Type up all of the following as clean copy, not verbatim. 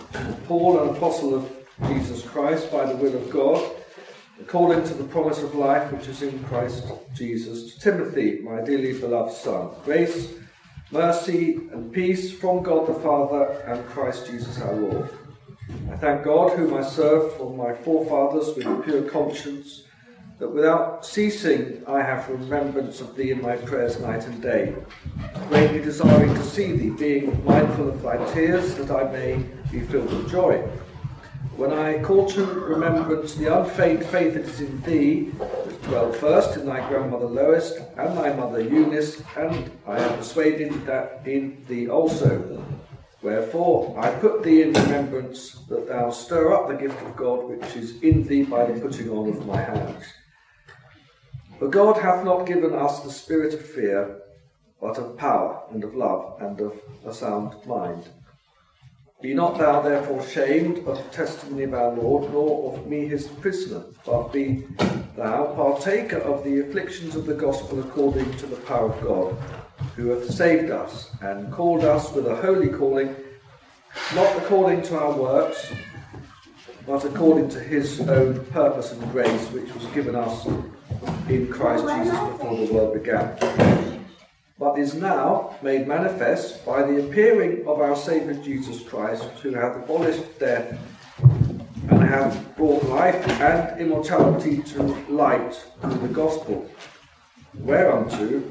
Paul, an apostle of Jesus Christ, by the will of God, according to the promise of life which is in Christ Jesus, to Timothy, my dearly beloved son, grace, mercy, and peace from God the Father and Christ Jesus our Lord. I thank God, whom I served from my forefathers with a pure conscience, that without ceasing I have remembrance of thee in my prayers night and day, greatly desiring to see thee, being mindful of thy tears, that I may be filled with joy. When I call to remembrance the unfeigned faith that is in thee, which dwelt first in thy grandmother Lois and thy mother Eunice, and I am persuaded that in thee also. Wherefore I put thee in remembrance, that thou stir up the gift of God which is in thee by the putting on of my hands. For God hath not given us the spirit of fear, but of power and of love and of a sound mind. Be not thou therefore shamed of the testimony of our Lord, nor of me his prisoner, but be thou partaker of the afflictions of the gospel according to the power of God, who hath saved us and called us with a holy calling, not according to our works, but according to his own purpose and grace, which was given us in Christ Jesus before the world began, but is now made manifest by the appearing of our Saviour Jesus Christ, who hath abolished death and hath brought life and immortality to light through the gospel, whereunto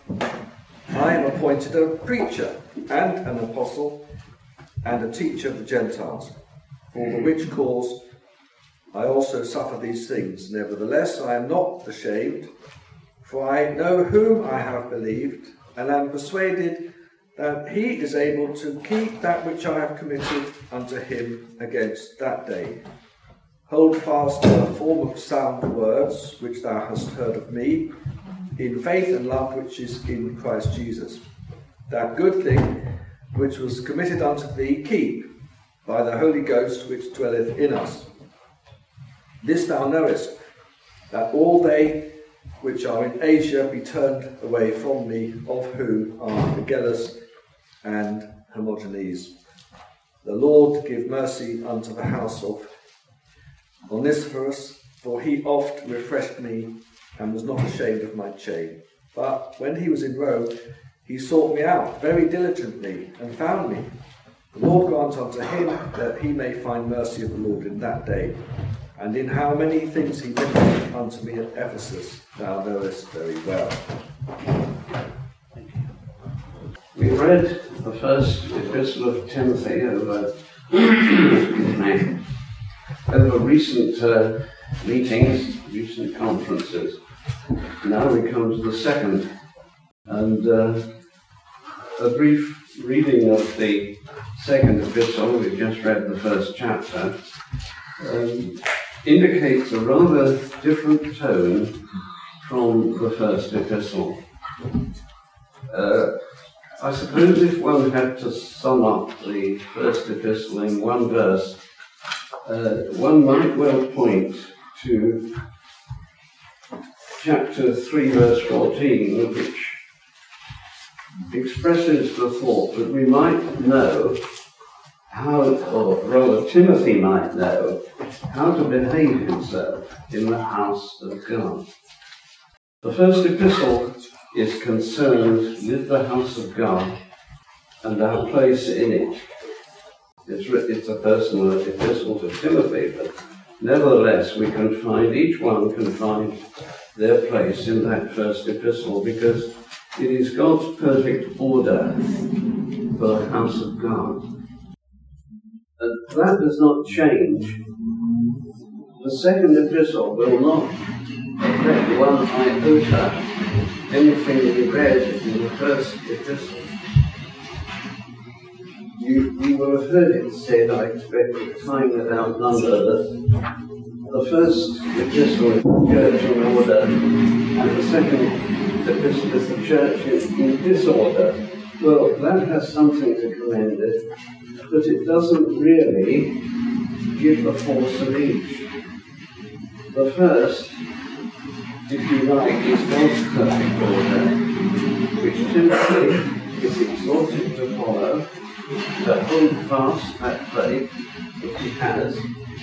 I am appointed a preacher and an apostle and a teacher of the Gentiles, for the which cause I also suffer these things. Nevertheless, I am not ashamed, for I know whom I have believed, and am persuaded that he is able to keep that which I have committed unto him against that day. Hold fast to the form of sound words which thou hast heard of me, in faith and love which is in Christ Jesus. That good thing which was committed unto thee keep, by the Holy Ghost which dwelleth in us. This thou knowest, that all they which are in Asia be turned away from me, of whom are Phygellus and Hermogenes. The Lord give mercy unto the house of Onesiphorus, for he oft refreshed me, and was not ashamed of my chain. But when he was in Rome, he sought me out very diligently, and found me. The Lord grant unto him that he may find mercy of the Lord in that day. And in how many things he ministered unto me at Ephesus, thou knowest very well. We read the first epistle of Timothy over recent meetings, recent conferences. Now we come to the second, and a brief reading of the second epistle. We've just read the first chapter. Indicates a rather different tone from the first epistle. I suppose if one had to sum up the first epistle in one verse, one might well point to chapter 3, verse 14, which expresses the thought that we might know how, or rather Timothy might know, how to behave himself in the house of God. The first epistle is concerned with the house of God and our place in it. It's a personal epistle to Timothy, but nevertheless each one can find their place in that first epistle, because it is God's perfect order for the house of God. And that does not change. The second epistle will not affect one iota anything we read in the first epistle. You will have heard it said, I expect at time without number, that the first epistle is the church in order, and the second epistle is the church in disorder. Well, that has something to commend it, but it doesn't really give the force of each. The first, if you like, is God's perfect order, which Timothy is exhorted to follow, to hold fast that faith, that he has,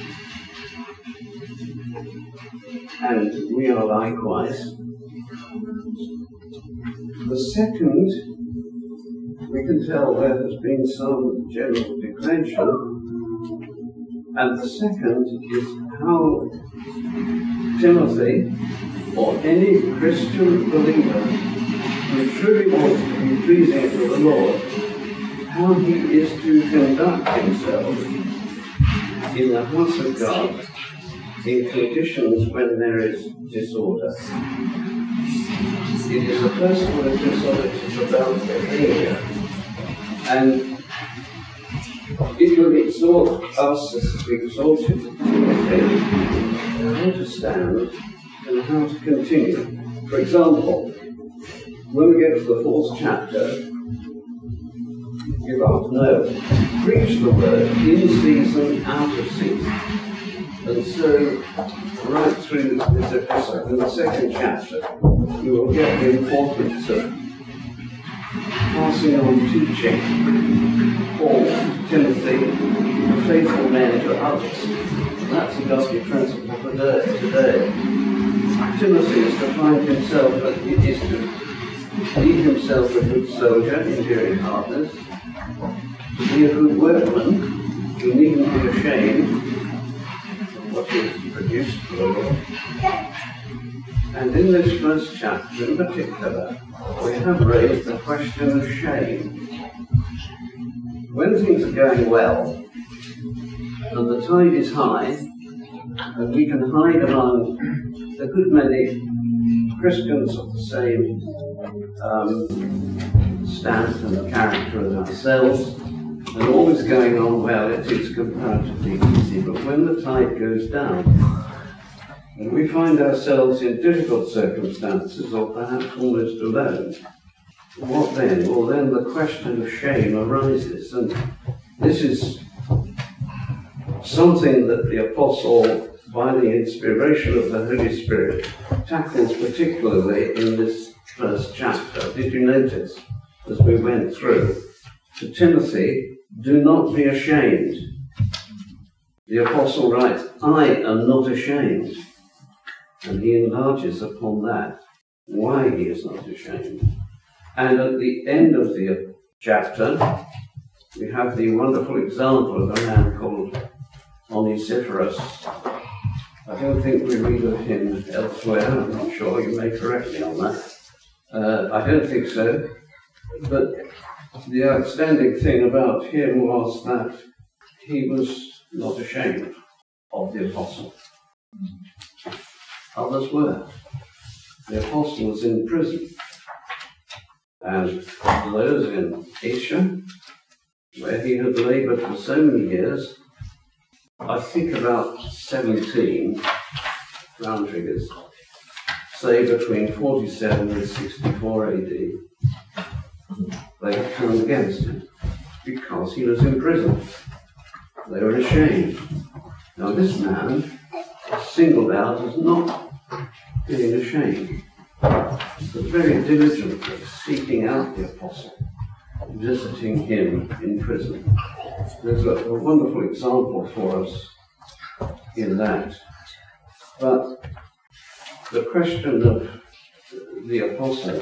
and we are likewise. The second, we can tell there has been some general declension, and the second is how Timothy, or any Christian believer who truly wants to be pleasing to the Lord, how he is to conduct himself in the house of God in conditions when there is disorder. It is a personal disorder, it is about behavior. And it will exhort us as exalted Timothy how to stand and how to continue. For example, when we get to the 4th chapter, give up, no, preach the word in season, out of season. And so, right through this episode, in the 2nd chapter, you will get the importance of passing on teaching, Paul, Timothy, the faithful men to others. And that's a godly principle for today. Timothy is to find himself, it is to be himself a good soldier, enduring hardness, to be a good workman, who needn't be ashamed of what he has produced for the Lord. And in this 1st chapter in particular, we have raised the question of shame. When things are going well, and the tide is high, and we can hide among a good many Christians of the same stamp and character as ourselves, and all is going on well, it is comparatively easy. But when the tide goes down, and we find ourselves in difficult circumstances, or perhaps almost alone, what then? Well, then the question of shame arises, and this is something that the Apostle, by the inspiration of the Holy Spirit, tackles particularly in this 1st chapter. Did you notice, as we went through, to Timothy, do not be ashamed. The Apostle writes, I am not ashamed. And he enlarges upon that, why he is not ashamed. And at the end of the chapter, we have the wonderful example of a man called Onesiphorus. I don't think we read of him elsewhere, I'm not sure, you may correct me on that. I don't think so. But the outstanding thing about him was that he was not ashamed of the apostle. Others were. The apostle was in prison. And those in Asia, where he had laboured for so many years, I think about 17, round figures, say between 47 and 64 AD, they had turned against him because he was in prison. They were ashamed. Now this man is singled out as not being ashamed, but very diligently seeking out the apostle, visiting him in prison. There's a wonderful example for us in that. But the question of the apostle,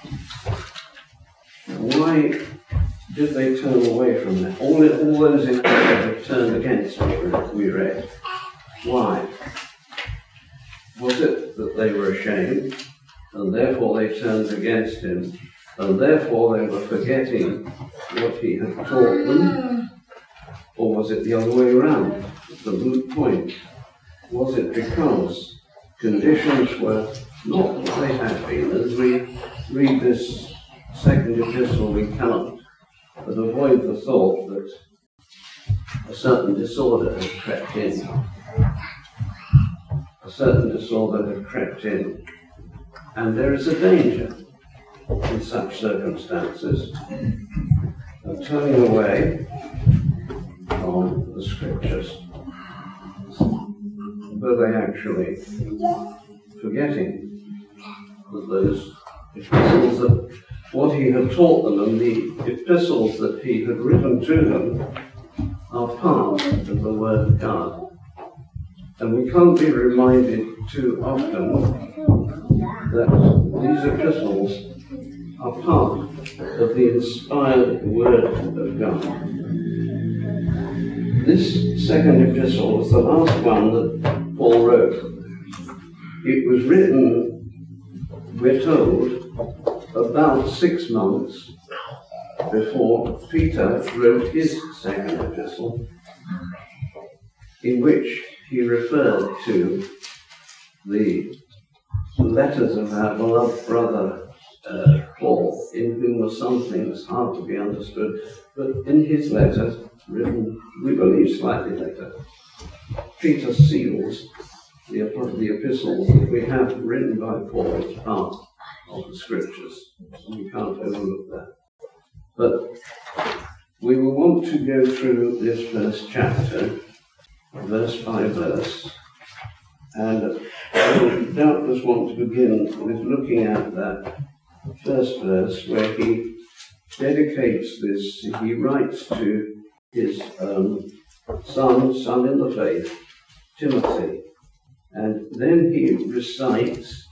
why did they turn away from that? All those in Asia have turned against me, we read. Why? Was it that they were ashamed, and therefore they turned against him, and therefore they were forgetting what he had taught them? Or was it the other way around? The moot point. Was it because conditions were not what they had been? As we read this second epistle, we cannot but avoid the thought that a certain disorder had crept in. A certain disorder had crept in. And there is a danger in such circumstances of turning away from the scriptures, but they actually forgetting that those epistles, that what he had taught them and the epistles that he had written to them are part of the Word of God. And we can't be reminded too often that these epistles are part of the inspired Word of God. This second epistle was the last one that Paul wrote. It was written, we're told, about 6 months before Peter wrote his second epistle, in which he referred to the letters of our beloved brother Paul, in whom were some things hard to be understood, but in his letter, written, we believe, slightly later, Peter seals the epistles that we have written by Paul as part of the Scriptures, and we can't overlook that. But we will want to go through this first chapter, verse by verse, and I will doubtless want to begin with looking at that first verse where he dedicates this, he writes to his son in the faith, Timothy, and then he recites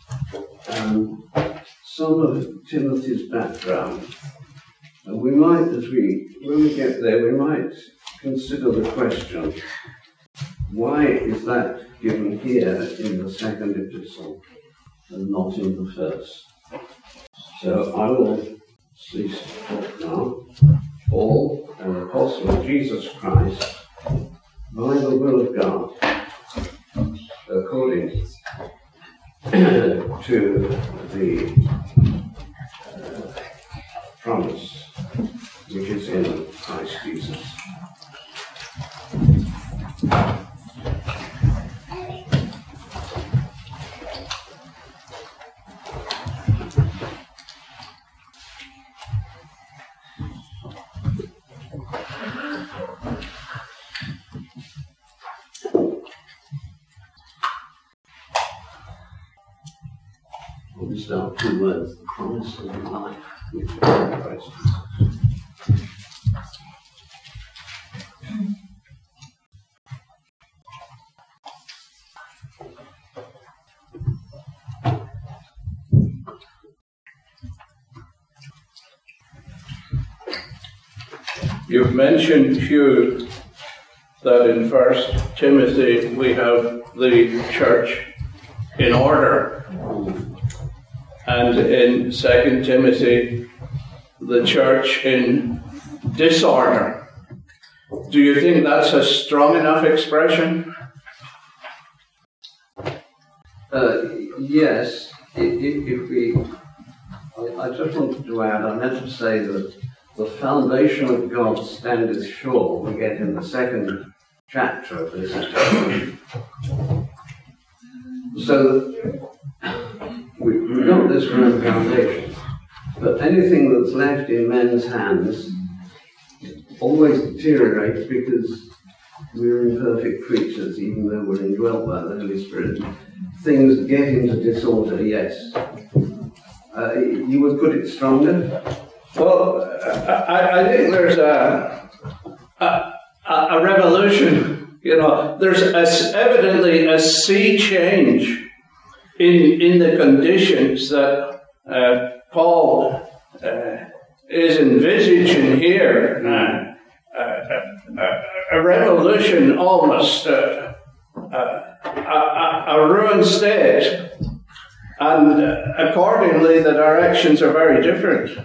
some of Timothy's background. And we might, when we get there, we might consider the question, why is that given here in the second epistle and not in the first? So I will cease to talk now. Paul, an apostle of Jesus Christ, by the will of God, according to the promise which is in Christ Jesus. These are 2 words, the promise and life, which are in Christ Jesus. You've mentioned, Hugh, that in 1 Timothy we have the church in order, and in 2 Timothy the church in disorder. Do you think that's a strong enough expression? Yes. I just wanted to add, I meant to say that the foundation of God standeth sure, we get in the second chapter of this. So we've got this firm foundation, but anything that's left in men's hands always deteriorates because we're imperfect creatures, even though we're indwelt by the Holy Spirit. Things get into disorder, yes. You would put it stronger? Well, I think there's a revolution. You know, there's evidently a sea change in the conditions that Paul is envisaging here. A revolution, almost a ruined state, and accordingly the directions are very different.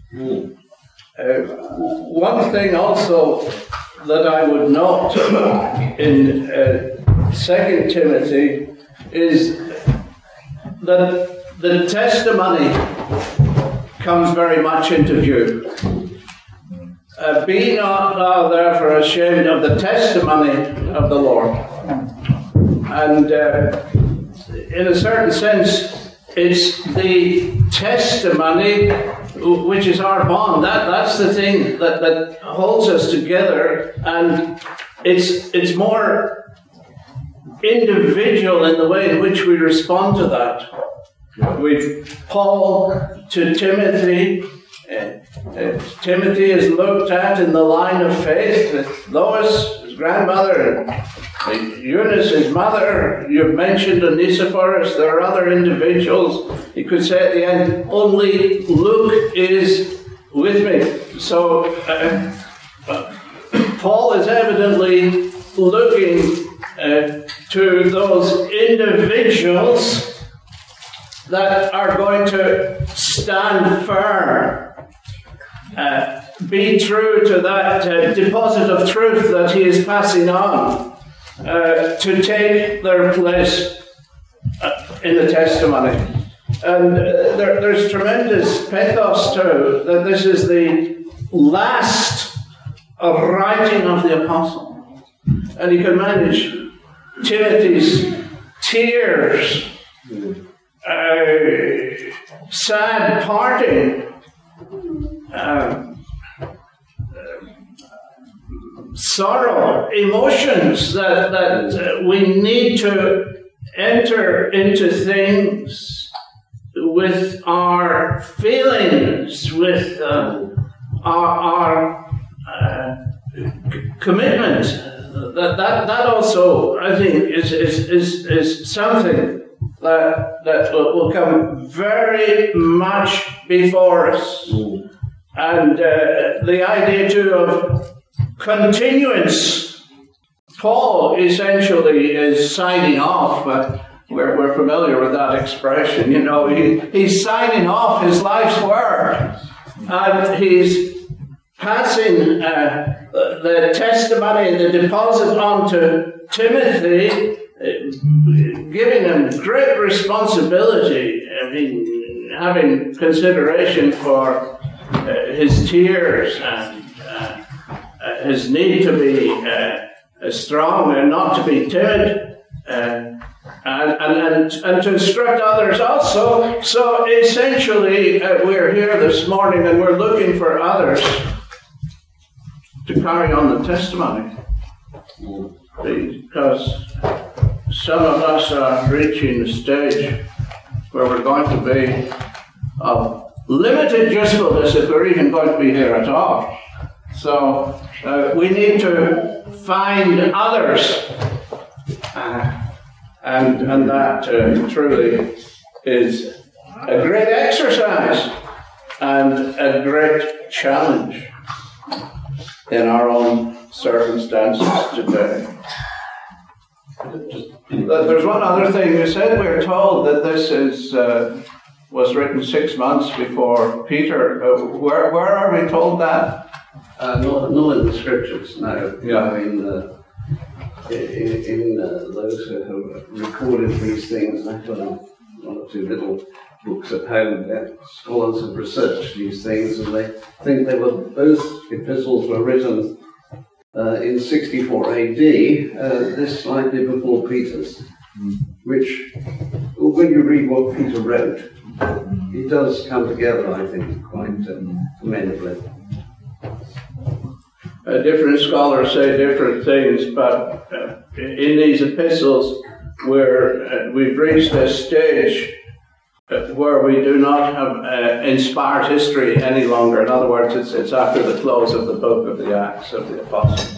One thing also that I would note in 2 Timothy is that the testimony comes very much into view. Be not thou therefore ashamed of the testimony of the Lord. And in a certain sense, it's the testimony which is our bond. That's the thing that holds us together, and it's more individual in the way in which we respond to that. We've Paul to Timothy, Timothy is looked at in the line of faith with Lois, his grandmother, and Eunice, his mother. You've mentioned Onesiphorus. There are other individuals. He could say at the end, only Luke is with me. So Paul is evidently looking to those individuals that are going to stand firm, be true to that deposit of truth that he is passing on, to take their place in the testimony. And there's tremendous pathos too, that this is the last writing of the apostle. And you can manage Timothy's tears, sad parting, sorrow, emotions that we need to enter into things with our feelings, with our commitment. That also, I think, is something that will come very much before us. And the idea too of continuance. Paul essentially is signing off, but we're familiar with that expression. You know, he's signing off his life's work, and he's passing the testimony, the deposit on to Timothy, giving him great responsibility. I mean, having consideration for his tears and his need to be strong and not to be timid, and to instruct others also. So essentially, we're here this morning and we're looking for others to carry on the testimony, because some of us are reaching the stage where we're going to be of limited usefulness if we're even going to be here at all. So we need to find others, and that truly is a great exercise and a great challenge in our own circumstances today. There's one other thing. You said we're told that this was written 6 months before Peter. Where are we told that? Not in the scriptures, no. Yeah. I mean, in those who have recorded these things, I've got one or two little books at home that scholars have researched these things, and they think they were both epistles were written in 64 AD, this slightly before Peter's, which, when you read what Peter wrote, it does come together, I think, quite commendably. Different scholars say different things, but in these epistles, we've reached a stage where we do not have inspired history any longer. In other words, it's after the close of the book of the Acts of the Apostles.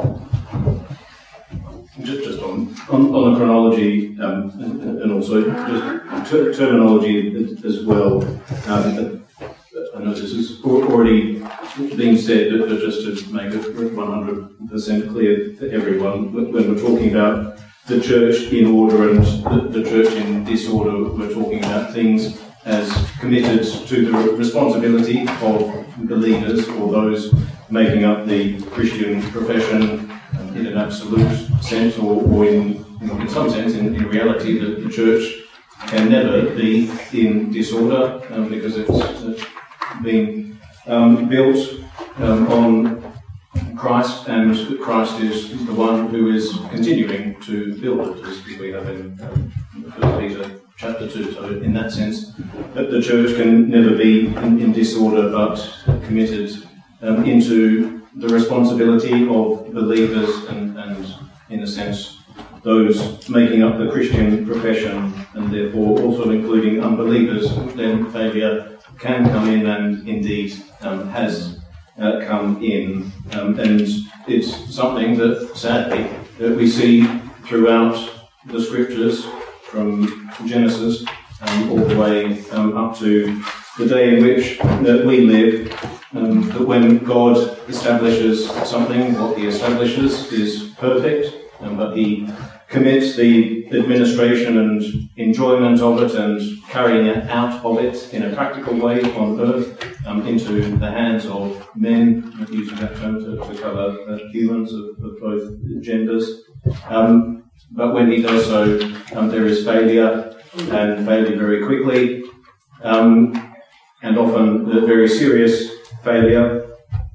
Just on the chronology and also just terminology as well. I know this has already been said, but just to make it 100% clear for everyone, when we're talking about the church in order and the church in disorder, we're talking about things as committed to the responsibility of believers or those making up the Christian profession in an absolute sense, or in some sense, in reality, the church can never be in disorder because it's been built on Christ, and Christ is the one who is continuing to build it, as we have in 1 Peter chapter 2. So in that sense, that the church can never be in disorder, but committed into the responsibility of believers and in a sense, those making up the Christian profession, and therefore also including unbelievers, then failure can come in, and indeed has come in, and it's something that sadly that we see throughout the scriptures from Genesis all the way up to the day in which we live, that when God establishes something, what he establishes is perfect, but he commits the administration and enjoyment of it and carrying it out of it in a practical way on earth into the hands of men, using that term to cover humans of both genders. But when he does so, there is failure, and failure very quickly, and often very serious failure.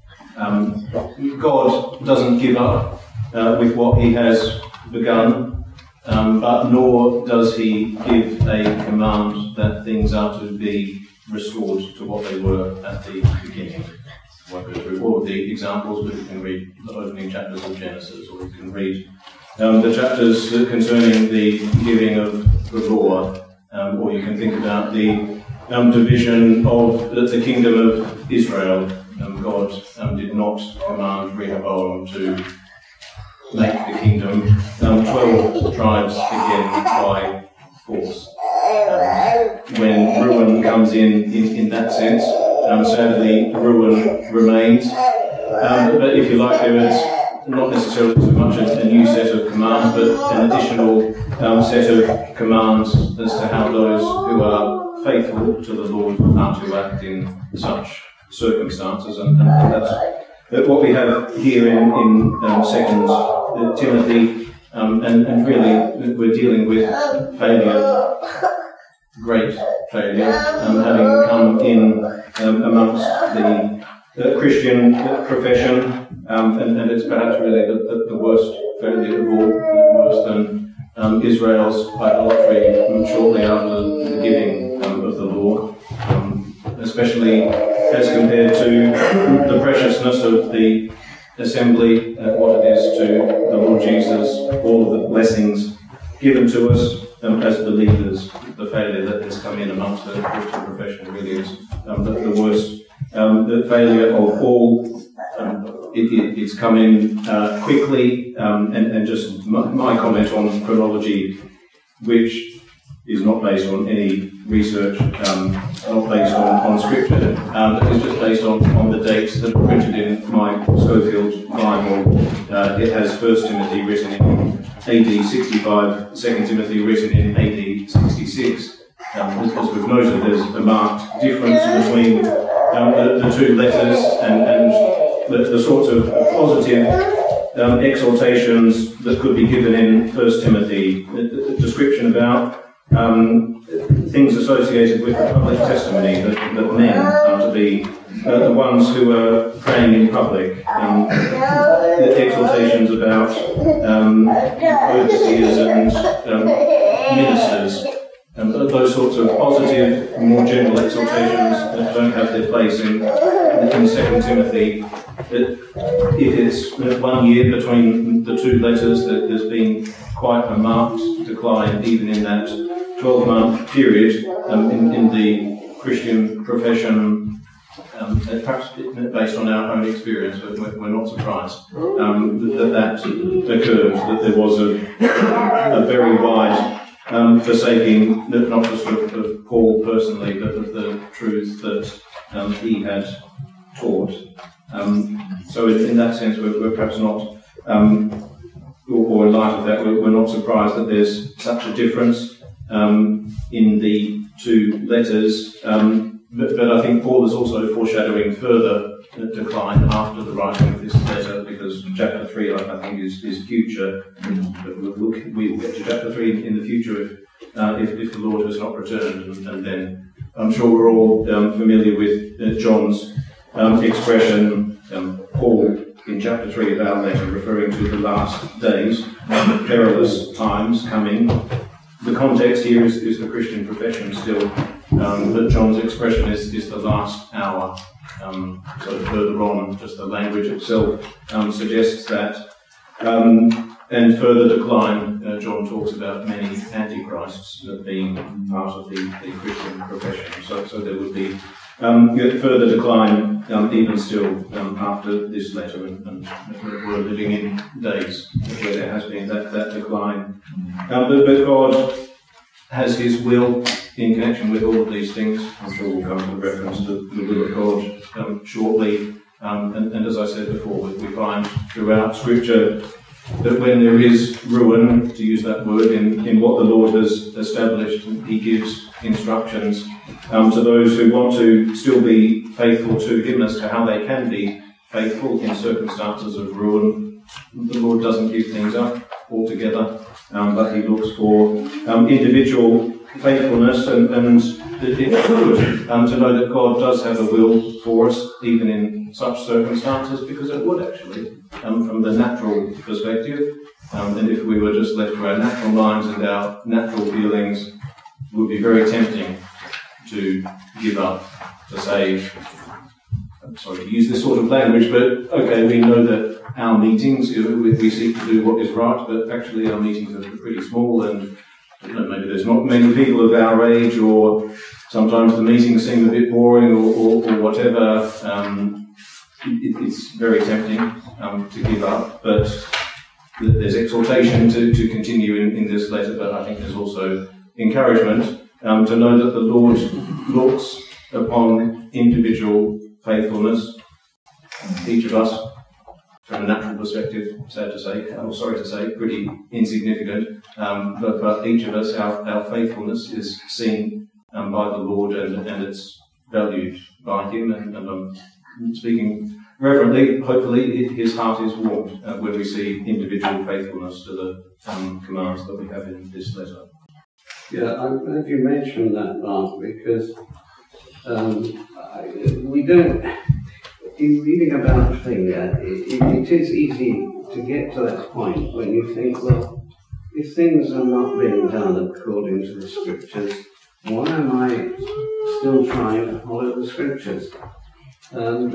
God doesn't give up with what he has begun, but nor does he give a command that things are to be restored to what they were at the beginning. I won't go through all of the examples, but you can read the opening chapters of Genesis, or you can read the chapters concerning the giving of the law, or you can think about the division of the kingdom of Israel. God did not command Rehoboam to make the kingdom 12 tribes again by force. When ruin comes in that sense, sadly ruin remains. But if you like, there is not necessarily so much a new set of commands, but an additional set of commands as to how those who are faithful to the Lord are to act in such circumstances, and that's what we have here in 2 Timothy, and really we're dealing with failure, great failure, having come in amongst the Christian profession, and it's perhaps really the worst failure of all, worse than Israel's idolatry shortly after the giving of the law, especially as compared to the preciousness of the assembly, what it is to the Lord Jesus, all of the blessings given to us as believers. The failure that has come in amongst the Christian profession really is the worst. The failure of all, it's come in quickly, and just my comment on chronology, which is not based on any research, not based on scripture, but is just based on the dates that are printed in my Schofield Bible. It has 1 Timothy written in AD 65, 2 Timothy written in AD 66. As we've noted, there's a marked difference between the two letters, and the sorts of positive exhortations that could be given in 1 Timothy, a description about things associated with the public testimony, that men are to be the ones who are praying in public, exhortations about overseers and ministers, and those sorts of positive, more general exhortations that don't have their place in 2 Timothy. If it's 1 year between the two letters, that there's been quite a marked decline even in that 12-month period in the Christian profession, perhaps based on our own experience, but we're not surprised that occurred, that there was a very wide forsaking, not just of Paul personally, but of the truth that he had taught. So in that sense, we're perhaps not, or in light of that, we're not surprised that there's such a difference in the two letters, but I think Paul is also foreshadowing further decline after the writing of this letter, because chapter 3, I think, is future. We'll get to chapter 3 in the future if the Lord has not returned, and then I'm sure we're all familiar with John's expression, Paul in chapter 3 of our letter, referring to the last days, the perilous times coming. The context here is the Christian profession still, but John's expression is the last hour. So further on, just the language itself suggests that. And further decline, John talks about many antichrists being part of the Christian profession. So there would be yet further decline even still after this letter, and we're living in days where there has been that decline. But God has His will in connection with all of these things. I'm sure we'll come to the reference to the will of God shortly. And as I said before, we find throughout Scripture that when there is ruin, to use that word, in what the Lord has established, He gives instructions to those who want to still be faithful to Him as to how they can be faithful in circumstances of ruin. The Lord doesn't give things up altogether, but He looks for individual faithfulness, and it's good to know that God does have a will for us, even in such circumstances, because it would actually, from the natural perspective, and if we were just left to our natural minds and our natural feelings, it would be very tempting to give up, to say, I'm sorry to use this sort of language, but okay, we know that our meetings, we seek to do what is right, but actually our meetings are pretty small, and maybe there's not many people of our age, or sometimes the meetings seem a bit boring, or whatever. It's very tempting to give up, but there's exhortation to continue in this letter, but I think there's also encouragement to know that the Lord looks upon individual faithfulness. Each of us, from a natural perspective, sad to say, or sorry to say, pretty insignificant, but each of us, our faithfulness is seen by the Lord, and it's valued by Him, and I'm speaking reverently. Hopefully His heart is warmed when we see individual faithfulness to the commands that we have in this letter. Yeah, I'm glad you mentioned that, Mark, because we don't, in reading about failure, it is easy to get to that point when you think, well, if things are not being done according to the Scriptures, why am I still trying to follow the Scriptures? And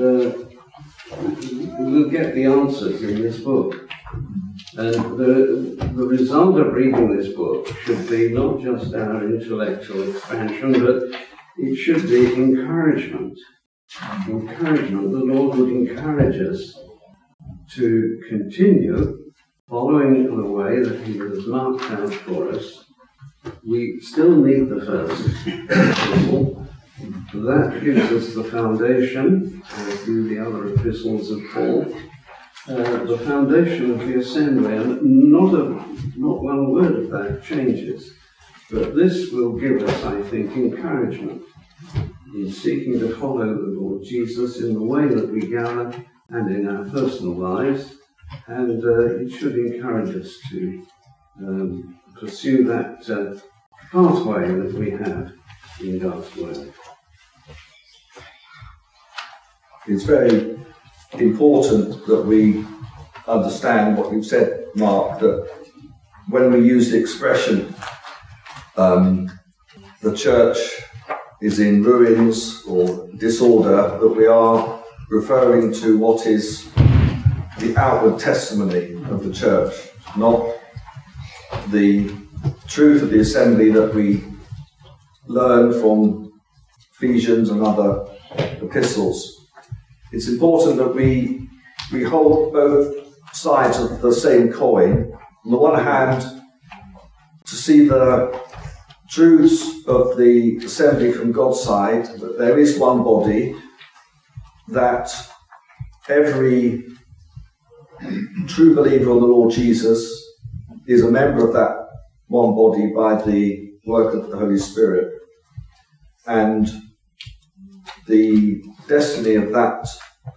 we'll get the answers in this book. And the result of reading this book should be not just our intellectual expansion, but it should be encouragement. Encouragement. The Lord would encourage us to continue following the way that He has marked out for us. We still need the first epistle. That gives us the foundation, as do the other epistles of Paul, the foundation of the assembly, and not one word of that changes. But this will give us, I think, encouragement in seeking to follow the Lord Jesus in the way that we gather and in our personal lives, and it should encourage us to pursue that pathway that we have in God's Word. It's very important that we understand what you've said, Mark, that when we use the expression the church is in ruins or disorder, that we are referring to what is the outward testimony of the church, not the truth of the assembly that we learn from Ephesians and other epistles. It's important that we hold both sides of the same coin. On the one hand, to see the truths of the assembly from God's side, that there is one body, that every true believer of the Lord Jesus is a member of that one body by the work of the Holy Spirit. And the destiny of that,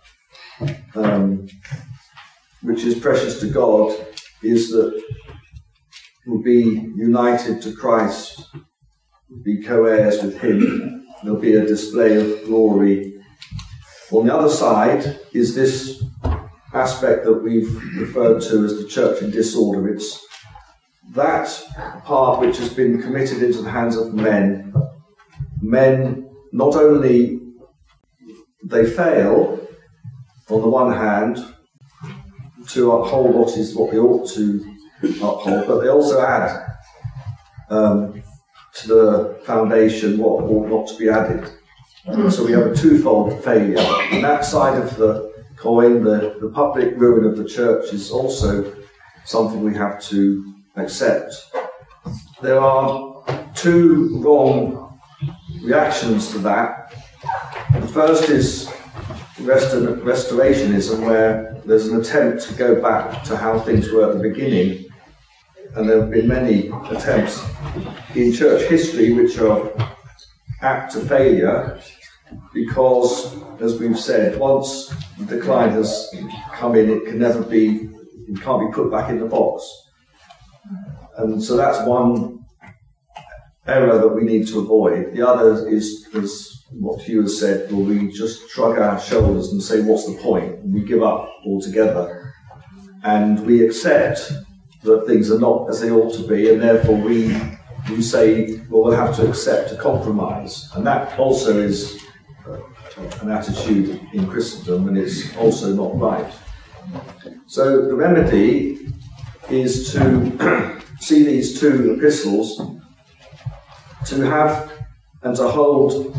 which is precious to God, is that we'll be united to Christ, we'll be co-heirs with Him. There'll be a display of glory. On the other side is this aspect that we've referred to as the church in disorder. It's that part which has been committed into the hands of men. Men, not only they fail, on the one hand, to uphold what they ought to uphold, but they also add to the foundation what ought not to be added. So we have a twofold failure. On that side of the coin, the public ruin of the church is also something we have to accept. There are two wrong reactions to that. The first is restorationism, where there's an attempt to go back to how things were at the beginning. And there have been many attempts in church history which are apt to failure, because, as we've said, once the decline has come in, it can't be put back in the box. And so that's one error that we need to avoid. The other is what Hugh has said, where we just shrug our shoulders and say, what's the point? And we give up altogether. And we accept that things are not as they ought to be, and therefore we say, well, we'll have to accept a compromise. And that also is an attitude in Christendom, and it's also not right. So the remedy is to see these two epistles, to have and to hold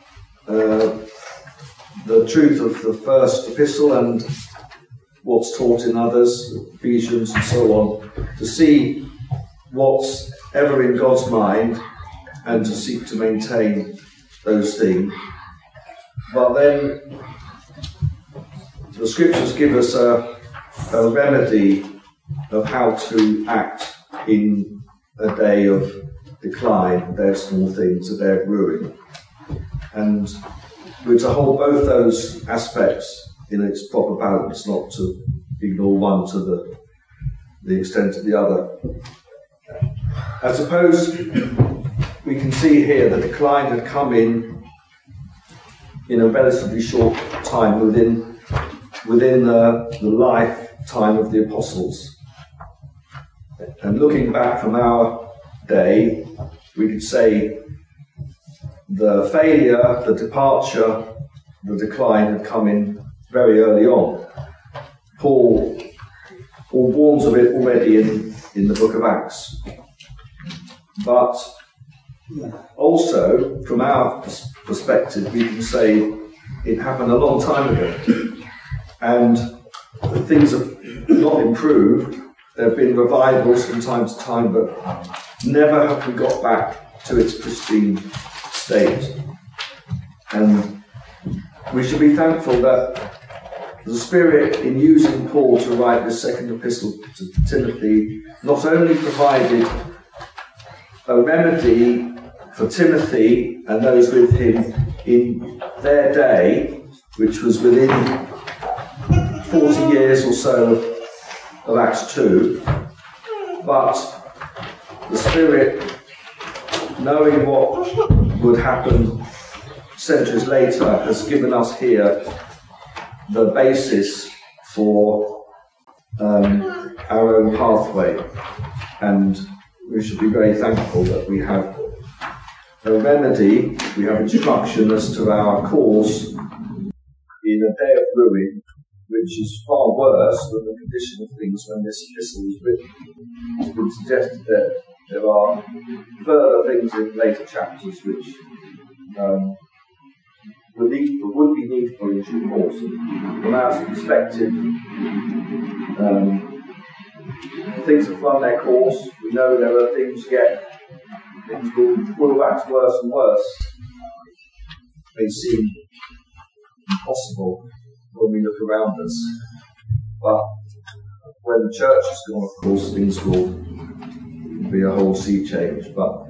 the truth of the first epistle and what's taught in others, Ephesians and so on, to see what's ever in God's mind and to seek to maintain those things. But then the scriptures give us a remedy of how to act in a day of decline, a day of small things, a day of ruin. And we're to hold both those aspects in its proper balance, not to ignore one to the extent of the other. I suppose we can see here the decline had come in a relatively short time within the lifetime of the apostles. And looking back from our day, we could say the failure, the departure, the decline had come in very early on. Paul warns of it already in the book of Acts. But also, from our perspective, we can say it happened a long time ago. And things have not improved. There have been revivals from time to time, but never have we got back to its pristine state. And we should be thankful that the Spirit, in using Paul to write this second epistle to Timothy, not only provided a remedy for Timothy and those with him in their day, which was within 40 years or so of Acts 2, but the Spirit, knowing what would happen centuries later, has given us here the basis for our own pathway. And we should be very thankful that we have a remedy, we have instruction as to our course in a day of ruin, which is far worse than the condition of things when this epistle was written. It's been suggested that there are further things in later chapters which would be needful in due course. From our perspective, things have run their course. We know there are things will wax worse and worse. It may seem impossible when we look around us, but when the church is gone, of course, things will be a whole sea change. But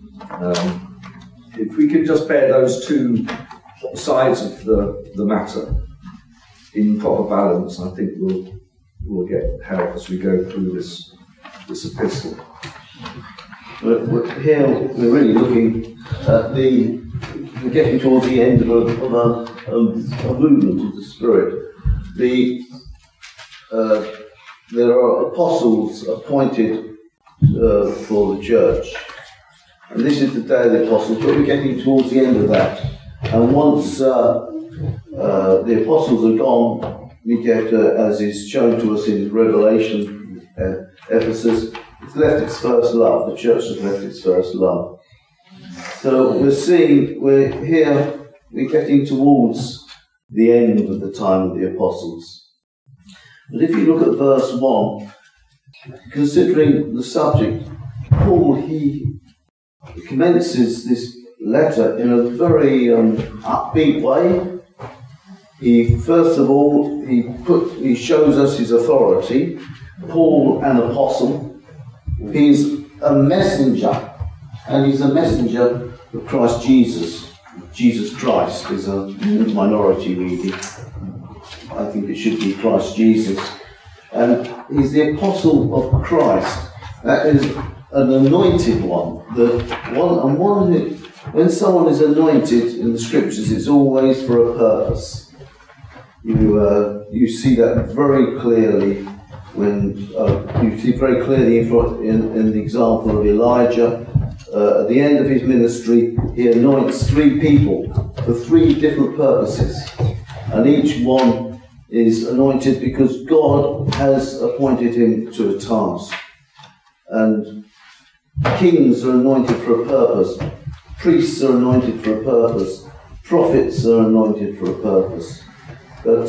if we can just bear those two sides of the matter in proper balance, I think we'll get help as we go through this epistle. Here we're really looking at we're getting towards the end of a movement of the Spirit. There are apostles appointed for the church, and this is the day of the apostles, but we're getting towards the end of that. And once the apostles are gone, we get, as is shown to us in Revelation, Ephesus, it's left its first love. The church has left its first love. So we're here we're getting towards the end of the time of the apostles. But if you look at verse 1, considering the subject, Paul, he commences this letter in a very upbeat way. First of all, he shows us his authority. Paul, an apostle, he's a messenger, and he's a messenger of Christ Jesus. Jesus Christ is a minority reading. I think it should be Christ Jesus. And he's the apostle of Christ. That is an anointed one. When someone is anointed in the scriptures, it's always for a purpose. You see that very clearly when you see very clearly in the example of Elijah. At the end of his ministry, he anoints 3 people for 3 different purposes, and each one is anointed because God has appointed him to a task. And kings are anointed for a purpose, priests are anointed for a purpose, prophets are anointed for a purpose. But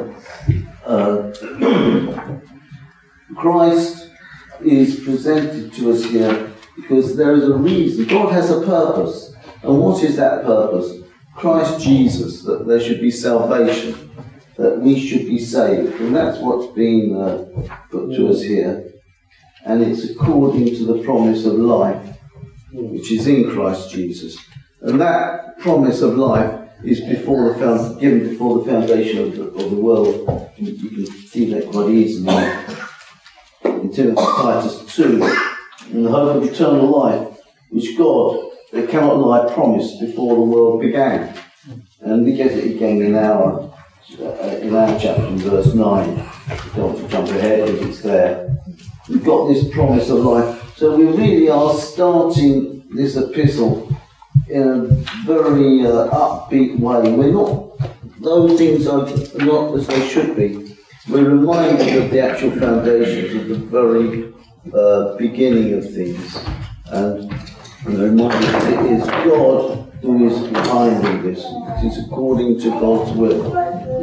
Christ is presented to us here because there is a reason. God has a purpose. And what is that purpose? Christ Jesus, that there should be salvation, that we should be saved. And that's what's being put to us here. And it's according to the promise of life, which is in Christ Jesus. And that promise of life is given before the foundation of the world. You can see that quite easily in Timothy Titus 2. In the hope of eternal life, which God, that cannot lie, promised before the world began. And we get it again in our chapter in verse 9. I don't want to jump ahead if it's there. We've got this promise of life. So we really are starting this epistle in a very upbeat way. Those things are not as they should be. We're reminded of the actual foundations of the very beginning of things, and reminded that it is God who is behind all this. It is according to God's will.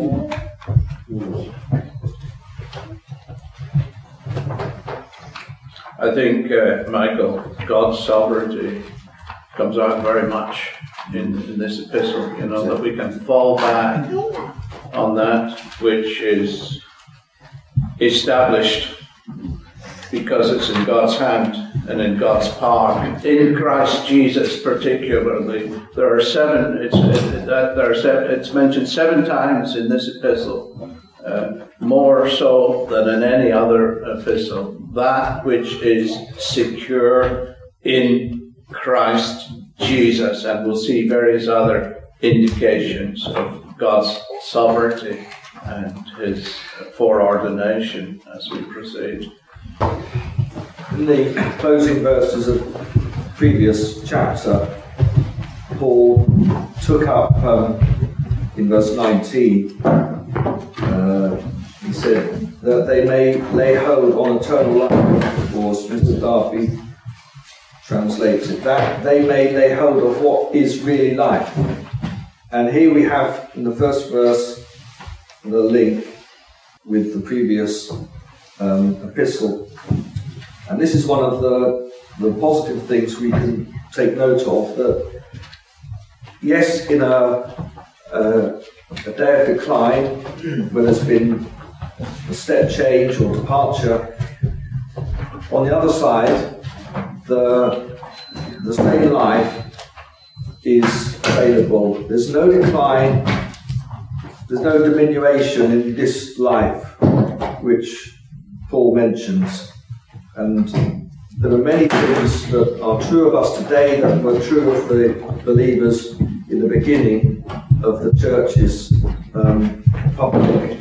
I think, Michael, God's sovereignty comes out very much in this epistle, that we can fall back on that which is established because it's in God's hand and in God's power. In Christ Jesus particularly, there are 7, it's mentioned 7 times in this epistle, more so than in any other epistle, that which is secure in Christ Jesus. And we'll see various other indications of God's sovereignty and his foreordination as we proceed. In the closing verses of the previous chapter, Paul took up in verse 19, he said that they may lay hold on eternal life, or as Mr. Darby translates it, that they may lay hold of what is really life. And here we have in the first verse the link with the previous epistle. And this is one of the positive things we can take note of, that yes, in a day of decline, where there's been a step change or departure, on the other side, the same life is available. There's no decline, there's no diminution in this life, which Paul mentions. And there are many things that are true of us today that were true of the believers in the beginning of the church's public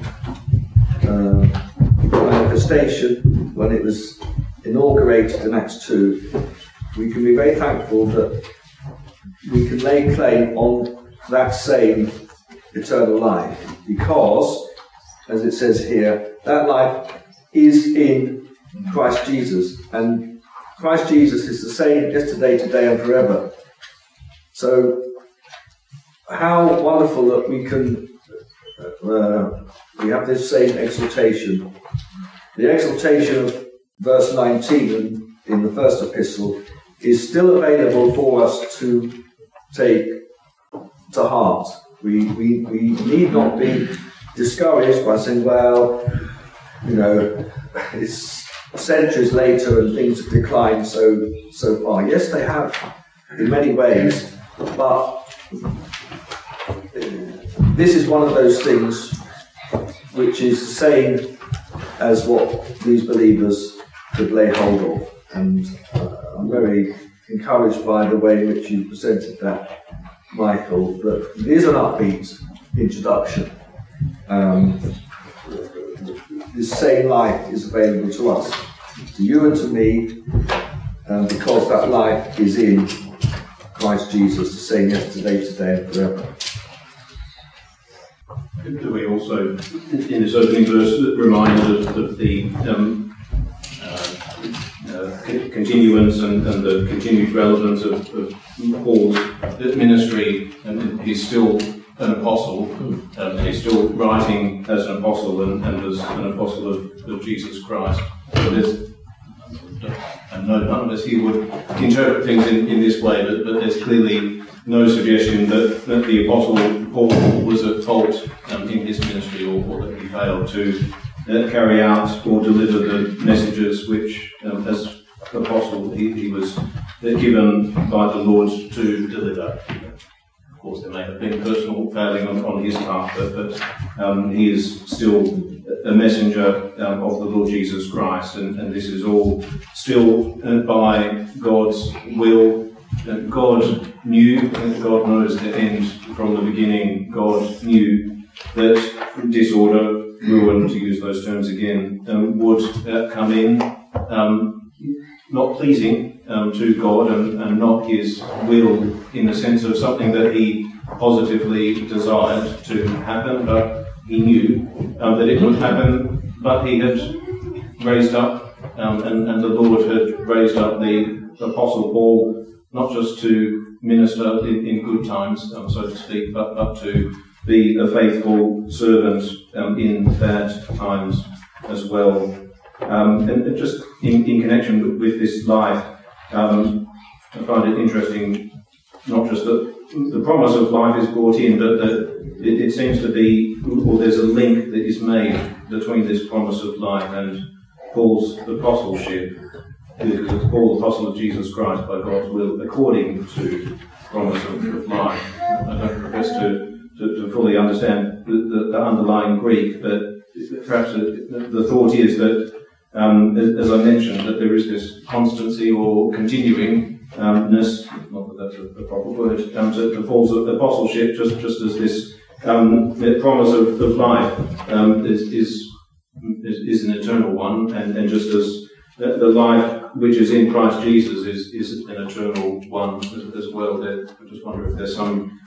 manifestation when it was inaugurated in Acts 2. We can be very thankful that we can lay claim on that same eternal life, because, as it says here, that life is in Christ Jesus, and Christ Jesus is the same yesterday, today and forever. So how wonderful that we can, we have this same exhortation. The exhortation of verse 19 in the first epistle is still available for us to take to heart. We need not be discouraged by saying, well, you know, it's centuries later and things have declined so far. Yes, they have in many ways, but this is one of those things which is the same as what these believers could lay hold of. And I'm very encouraged by the way in which you presented that, Michael, that it is an upbeat introduction. This same life is available to us, to you and to me, because that life is in Christ Jesus, the same yesterday, today, and forever. Do we also, in this opening verse, reminded of the continuance and the continued relevance of Paul's ministry, and he's still an apostle, and he's still writing as an apostle and as an apostle of Jesus Christ. And none of us here would interpret things in this way, but there's clearly no suggestion that the apostle Paul was at fault in his ministry, or that he failed to carry out or deliver the messages which, as apostle, he was given by the Lord to deliver. Of course, there may have been personal failing on his part, but he is still a messenger of the Lord Jesus Christ, and this is all still by God's will. God knew, and God knows the end from the beginning. God knew that disorder, ruin, to use those terms again, would come in, not pleasing to God, and not his will in the sense of something that he positively desired to happen, but he knew that it would happen. But he had raised up, and the Lord had raised up the Apostle Paul, not just to minister in good times, so to speak, but to be a faithful servant in bad times as well. And just in connection with this life, I find it interesting, not just that the promise of life is brought in, but that it seems to be, or there's a link that is made between this promise of life and Paul's apostleship. Because Paul, apostle of Jesus Christ by God's will, according to promise of life. I don't profess to fully understand the underlying Greek, but perhaps the thought is that, as I mentioned, that there is this constancy or continuingness, not that that's a proper word, to Paul's apostleship, just as this promise of life is an eternal one, and just as the life which is in Christ Jesus is an eternal one as well. I just wonder if there's some,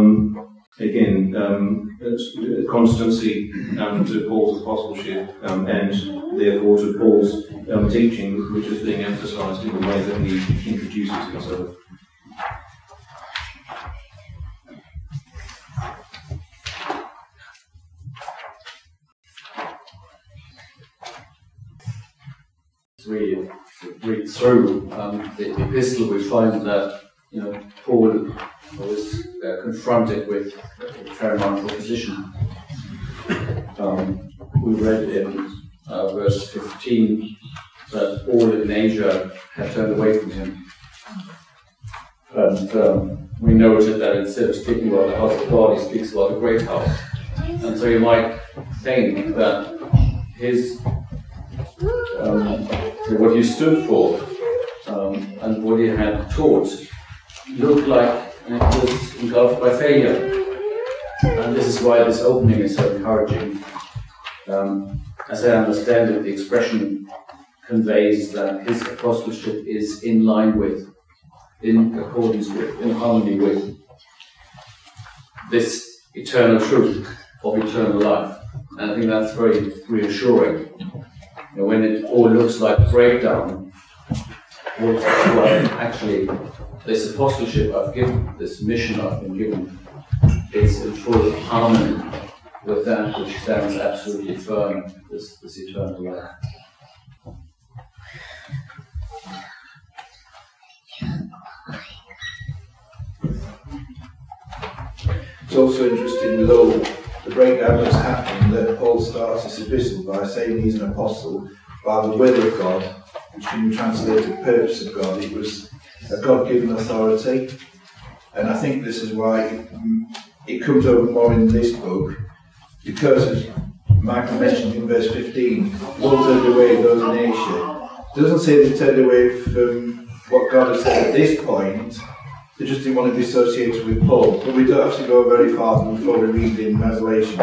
constancy to Paul's apostleship, and therefore to Paul's teaching, which is being emphasised in the way that he introduces himself. As we read through the epistle, we find that Paul was confronted with a fair amount of opposition. We read in verse 15 that all in Asia had turned away from him, and we noted that instead of speaking about the house of God, he speaks about the great house. And so you might think that his what he stood for and what he had taught looked like it was engulfed by failure. And this is why this opening is so encouraging. As I understand it, the expression conveys that his apostleship is in line with, in accordance with, in harmony with this eternal truth of eternal life. And I think that's very reassuring. When it all looks like breakdown, Paul says, well, actually, this apostleship I've given, this mission I've been given, it's in full harmony with that which stands absolutely firm, this eternal life. It's also interesting with all the breakdown that's happened that Paul starts this epistle by saying he's an apostle by the will of God, which can be translated purpose of God. It was a God-given authority, and I think this is why it comes over more in this book, because as Michael mentioned in verse 15, Paul turned away those in Asia. It doesn't say they turned away from what God has said at this point. They just didn't want to be associated with Paul. But we don't have to go very far before we read in Revelation.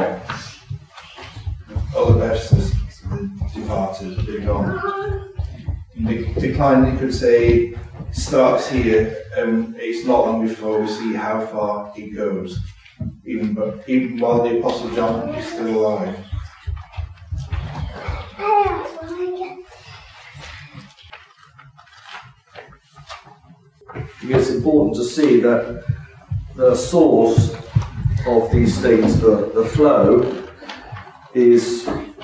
All the Ephesus, the departed, they're gone. In the decline, you could say, starts here, and it's not long before we see how far it goes, even while the Apostle John is still alive. It's important to see that the source of these things, the flow, is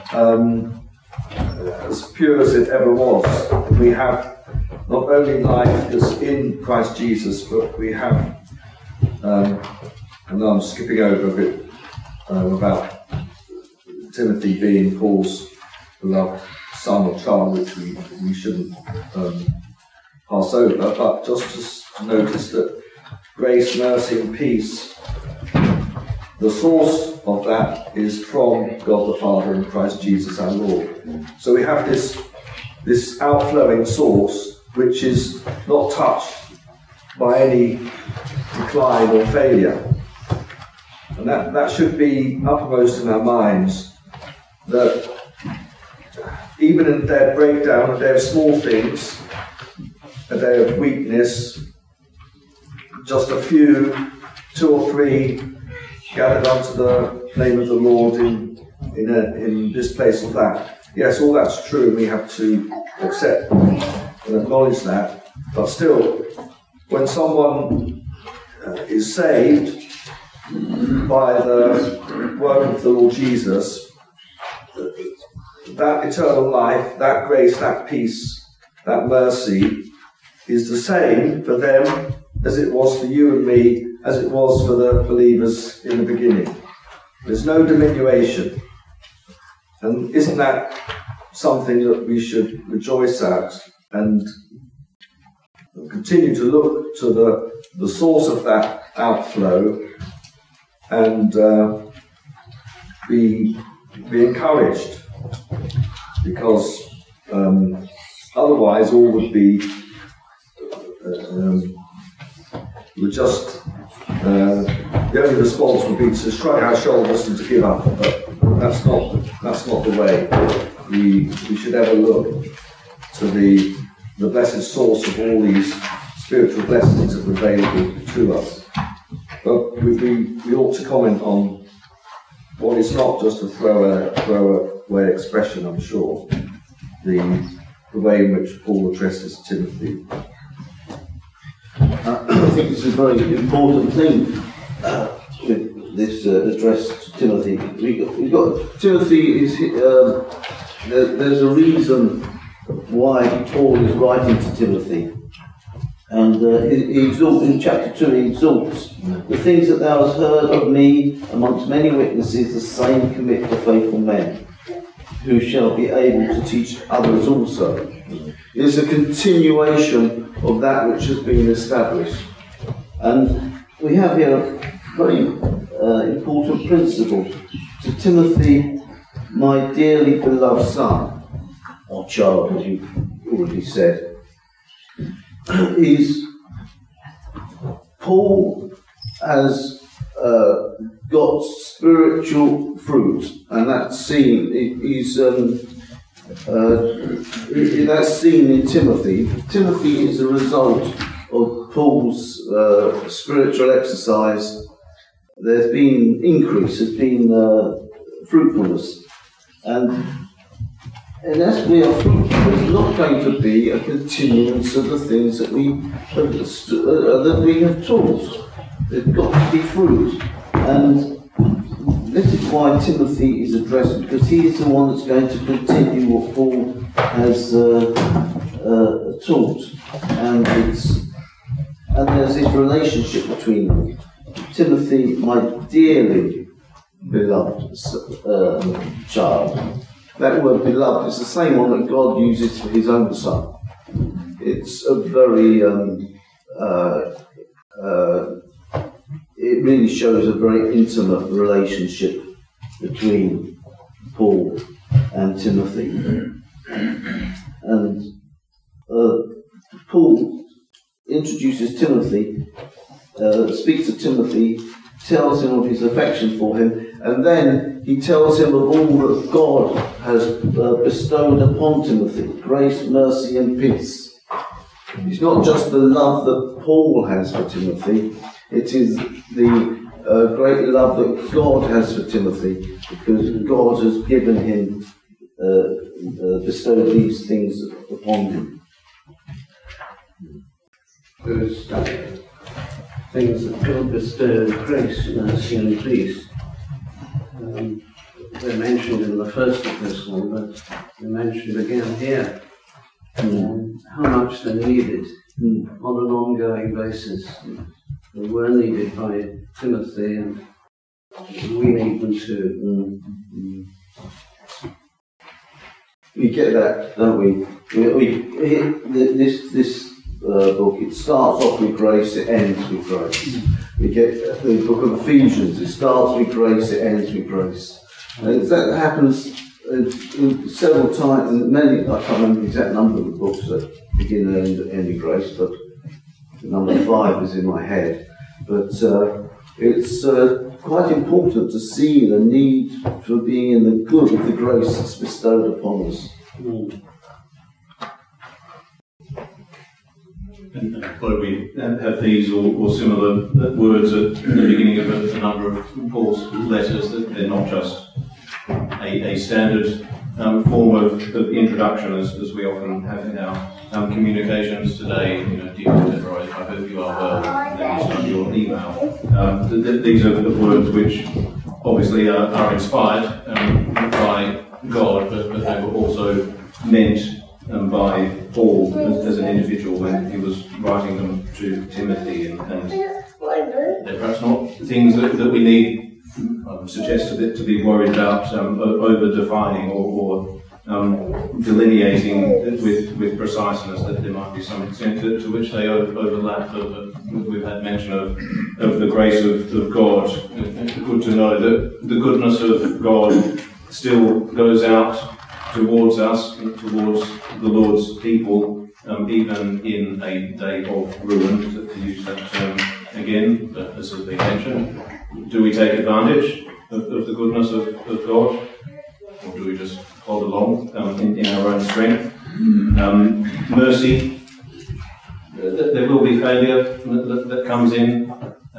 as pure as it ever was. We have not only life that's in Christ Jesus, but we have, and I'm skipping over a bit about Timothy being Paul's beloved son or child, which we shouldn't pass over, but just to notice that grace, mercy and peace, the source of that is from God the Father and Christ Jesus our Lord. So we have this outflowing source which is not touched by any decline or failure. And that should be uppermost in our minds, that even in their breakdown, a day of small things, a day of weakness, just a few, 2 or 3 gathered unto the name of the Lord in this place or that. Yes, all that's true, and we have to accept and acknowledge that. But still, when someone is saved by the work of the Lord Jesus, that eternal life, that grace, that peace, that mercy is the same for them as it was for you and me, as it was for the believers in the beginning. There's no diminution. And isn't that something that we should rejoice at and continue to look to the source of that outflow and be encouraged, because otherwise all would be the only response would be to shrug our shoulders and to give up, but that's not the way. We should ever look to the blessed source of all these spiritual blessings that are available to us. But we ought to comment on what is not just a throwaway expression, I'm sure, the way in which Paul addresses Timothy. I think it's a very important thing with this address to Timothy. We've got Timothy is there's a reason why Paul is writing to Timothy, and he exalts in chapter 2. He exalts the things that thou hast heard of me amongst many witnesses. The same commit to faithful men, who shall be able to teach others also. It's a continuation of that which has been established. And we have here a very important principle. To Timothy, my dearly beloved son, or child, as you've already said, Paul has got spiritual fruit, and that's seen. That's seen in Timothy. Timothy is a result of Paul's spiritual exercise. There's been increase, there's been fruitfulness, and unless we are fruitful, there's not going to be a continuance of the things that we have taught. There's got to be fruit. And this is why Timothy is addressed, because he is the one that's going to continue what Paul has taught. And there's this relationship between them. Timothy, my dearly beloved child. That word beloved is the same one that God uses for his own son. It's a very, it really shows a very intimate relationship between Paul and Timothy. And Paul introduces Timothy, speaks to Timothy, tells him of his affection for him, and then he tells him of all that God has bestowed upon Timothy, grace, mercy and peace. It's not just the love that Paul has for Timothy, it is the great love that God has for Timothy, because God has given him, bestowed these things upon him. Those things that God bestowed, grace, mercy and peace. They're mentioned in the first epistle, but they're mentioned again here. How much they're needed on an ongoing basis. They were needed by Timothy, and we need them too. We get that, don't we? This book, it starts off with grace, it ends with grace. We get the book of Ephesians, it starts with grace, it ends with grace. And that happens several times, and many, I can't remember the exact number of the books that begin and end in grace, but number 5 is in my head. But it's quite important to see the need for being in the good of the grace that's bestowed upon us. And probably have these or similar words at the beginning of a number of Paul's letters, that they're not just a standard form of introduction as we often have in our communications today. You know, dear Deborah, I hope you are well. Then you start your email. These are the words which obviously are inspired by God, but they were also meant by Paul as an individual when he was writing them to Timothy, and they're perhaps not things that we need, I would suggest, to be worried about over-defining or delineating with preciseness. That there might be some extent to which they overlap, but we've had mention of the grace of God. It's good to know that the goodness of God still goes out towards us, towards the Lord's people, even in a day of ruin, to use that term again, but as has been mentioned. Do we take advantage of the goodness of God, or do we just hold along in our own strength? Mercy, there will be failure that comes in.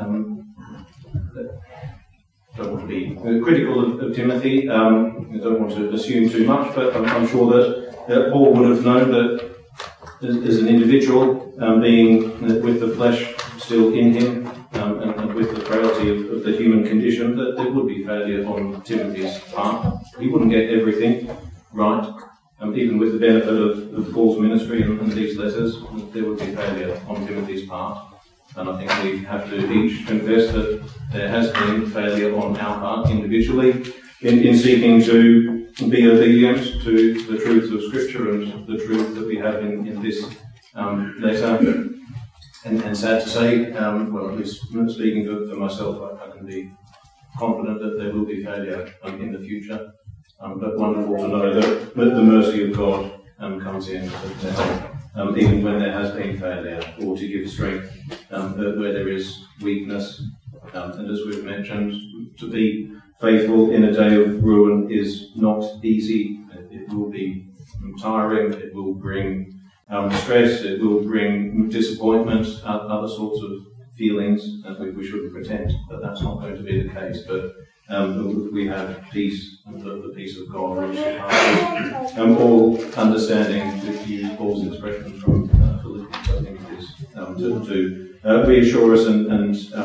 Don't want to be critical of Timothy. I don't want to assume too much, but I'm sure that Paul would have known that as an individual, being with the flesh still in him, and with the frailty of the human condition, that there would be failure on Timothy's part. He wouldn't get everything right, even with the benefit of Paul's ministry and these letters. There would be failure on Timothy's part. And I think we have to each confess that there has been failure on our part individually in seeking to be obedient to the truths of Scripture and the truth that we have in this letter. And sad to say, well, at least speaking for myself, I can be confident that there will be failure in the future. But wonderful to know that the mercy of God comes in to help. Even when there has been failure, or to give strength where there is weakness. And as we've mentioned, to be faithful in a day of ruin is not easy. It will be tiring, it will bring stress, it will bring disappointment, other sorts of feelings, and we shouldn't pretend that that's not going to be the case. But we have peace, the peace of God, which surpasses all understanding, to use Paul's expression from Philippians, I think it is, to reassure us and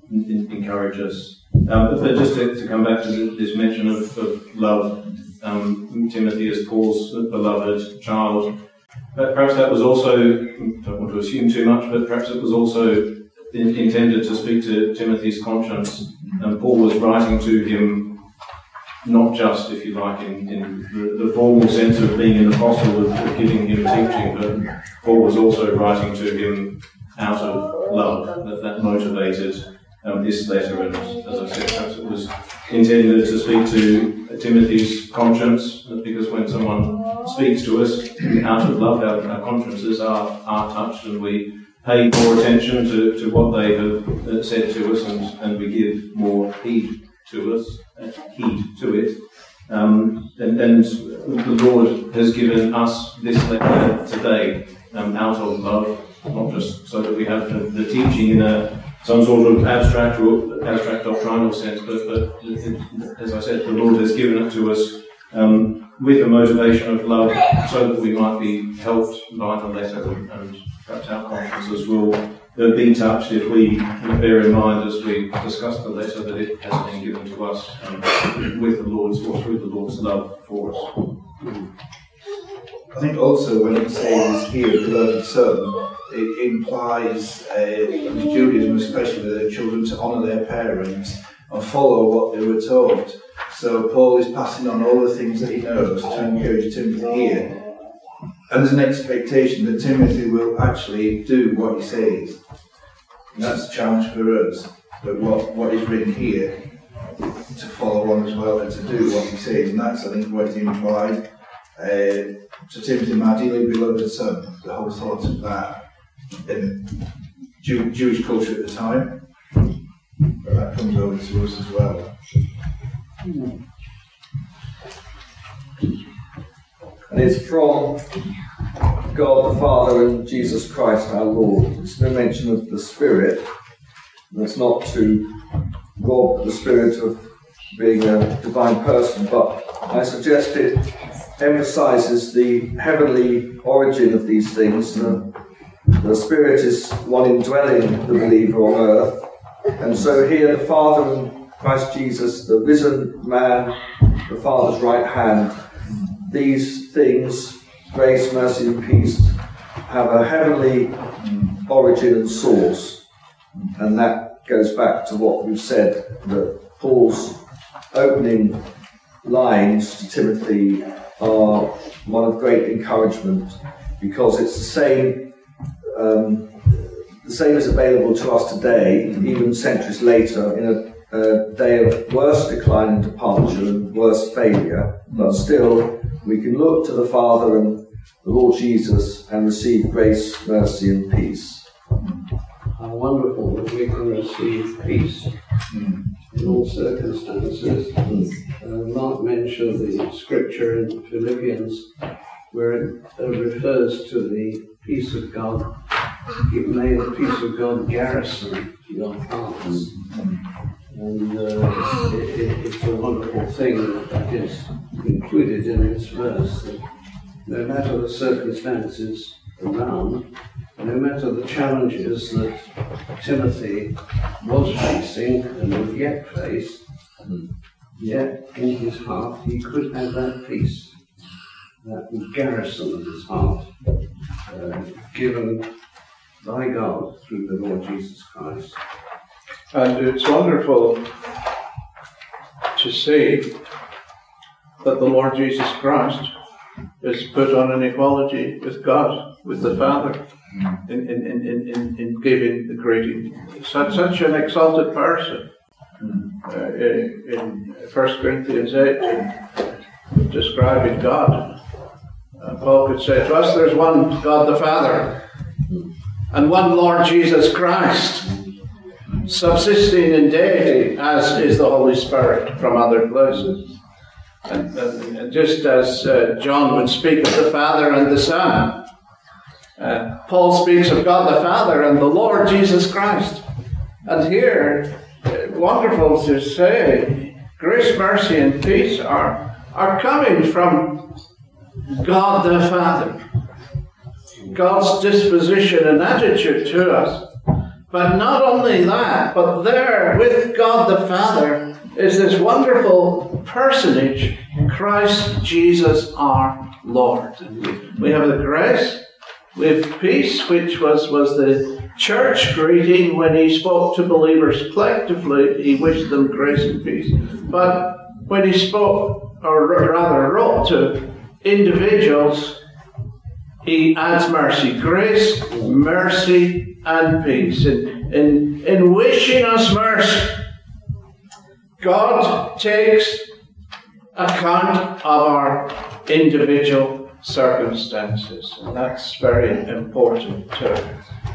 encourage us. But just to come back to this mention of love, Timothy as Paul's beloved child, perhaps that was also, I don't want to assume too much, but perhaps it was also intended to speak to Timothy's conscience. And Paul was writing to him not just, if you like, in the formal sense of being an apostle, of giving him teaching, but Paul was also writing to him out of love, that motivated this letter. And as I said, perhaps it was intended to speak to Timothy's conscience, because when someone speaks to us out of love, our consciences are touched, and we pay more attention to what they have said to us, and we give more heed to it. And the Lord has given us this letter today out of love, not just so that we have the teaching in some sort of abstract doctrinal sense, but as I said, the Lord has given it to us with the motivation of love, so that we might be helped by the letter, and perhaps our consciences will be touched if we bear in mind, as we discuss the letter, that it has been given to us with the Lord's, or through the Lord's love for us. I think also when it says here, beloved son, it implies, in Judaism especially, with their children to honour their parents and follow what they were taught. So Paul is passing on all the things that he knows to encourage Timothy here. And there's an expectation that Timothy will actually do what he says. And that's a challenge for us, that what is written here, to follow on as well and to do what he says. And that's, I think, what is implied. To Timothy, my dearly beloved son, the whole thought of that in Jewish culture at the time. But that comes over to us as well. And it's from God the Father and Jesus Christ our Lord. It's no mention of the Spirit. That's not to rob the Spirit of being a divine person, but I suggest it emphasizes the heavenly origin of these things. The Spirit is one indwelling the believer on earth. And so here the Father and Christ Jesus, the risen man, the Father's right hand, these things, grace, mercy and peace, have a heavenly origin and source. And that goes back to what we've said, that Paul's opening lines to Timothy are one of great encouragement, because it's the same is available to us today, even centuries later, in a day of worse decline and departure and worse failure, but still we can look to the Father and the Lord Jesus and receive grace, mercy and peace. How wonderful that we can receive peace in all circumstances. Mark mentioned the scripture in Philippians where it refers to the peace of God. May the peace of God garrison your hearts. And it's a wonderful thing that is included in this verse, that no matter the circumstances around, no matter the challenges that Timothy was facing and would yet face, yet in his heart he could have that peace, that garrison of his heart, given by God through the Lord Jesus Christ. And it's wonderful to see that the Lord Jesus Christ is put on an equality with God, with the Father, in giving the greeting. Such an exalted person. In 1 Corinthians 8, describing God, Paul could say, to us there's one God the Father, and one Lord Jesus Christ, subsisting in deity, as is the Holy Spirit from other places. And just as John would speak of the Father and the Son, Paul speaks of God the Father and the Lord Jesus Christ. And here, wonderful to say, grace, mercy and peace are coming from God the Father. God's disposition and attitude to us But not only that, but there with God the Father is this wonderful personage, Christ Jesus our Lord. We have the grace, we have peace, which was the church greeting when he spoke to believers collectively. He wished them grace and peace. But when he spoke, or rather wrote to individuals, he adds mercy. Grace, mercy, and peace. In wishing us mercy, God takes account of our individual circumstances. And that's very important too.